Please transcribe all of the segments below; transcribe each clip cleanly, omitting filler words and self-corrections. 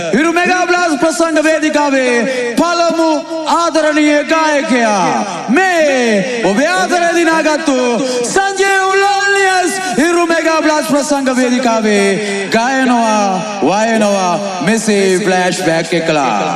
හිරු mega blast ප්‍රසංග වේදිකාවේ පළමු ආදරණීය ගායකයා මේ ඔබේ ආදරය දිනාගත්තු සංජීව් ලෝලියස් හිරු මෙගා බ්ලාස් ප්‍රසංග වේදිකාවේ ගායනවා වයනවා මෙසේ ෆ්ලෑෂ් බෑක් එකලා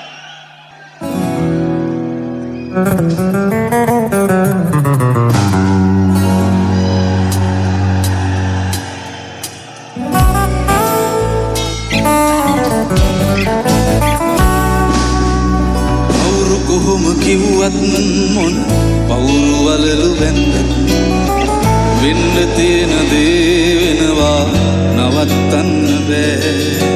කොහොම කිව්වත් මොන පවුරු වලලු වැන්ද වෙන්න තියෙන දේ වෙනවා නවත්තන්න බෑ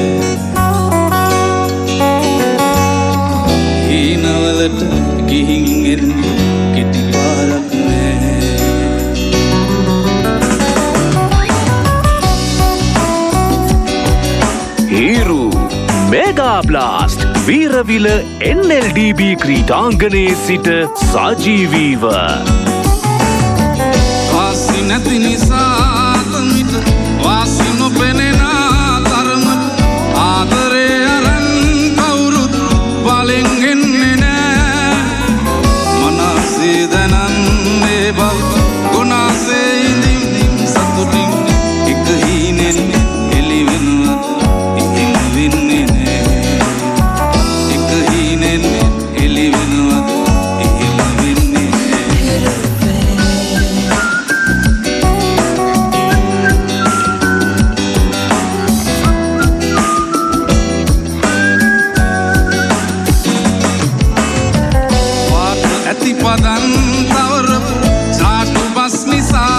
හීනවලට ගිහින් එන්න කිටි පාරක් නෑ Hiru mega blast Weerawila NLDB ක්‍රීඩාංගණයේ සිට සජීවීව වාසි නැති නිසා තමිට වාසි නොපෙනෙන තරමට ආදරේ අරන් කවුරුත් බලෙන් එන්නේ නෑ මනසේ දැනන්නේ බව ගුණාසේ ඉඳින් සතුටින් එක හීනෙන් එළි වෙනවත් ඉහිල් වෙන්නේ නෑ පදන් තවරපු සාටු බස් නිසා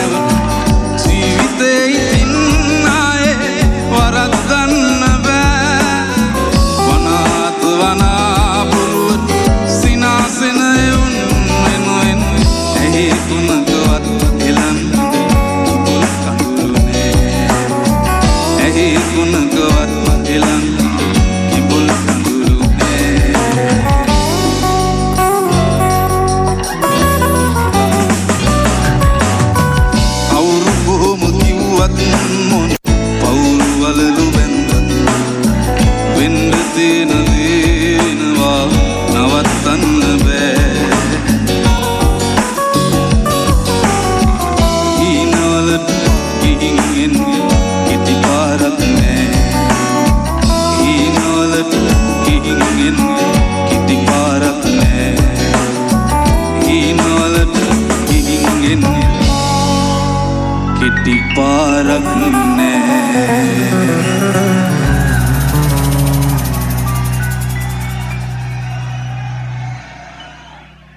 ජීවිතේ ඉතින් ආයේ වරද්දන්න බෑ වනාත වනාපුරුවට සිනාසෙන එවුන් වෙනුවෙන් ඇහි තුනකවත් එලන් කඳුරුනේ ඇහි තුනකවත් එලන් කිඹුල් මොන පවුරු වලලු වැන්ද වෙන්න තියෙන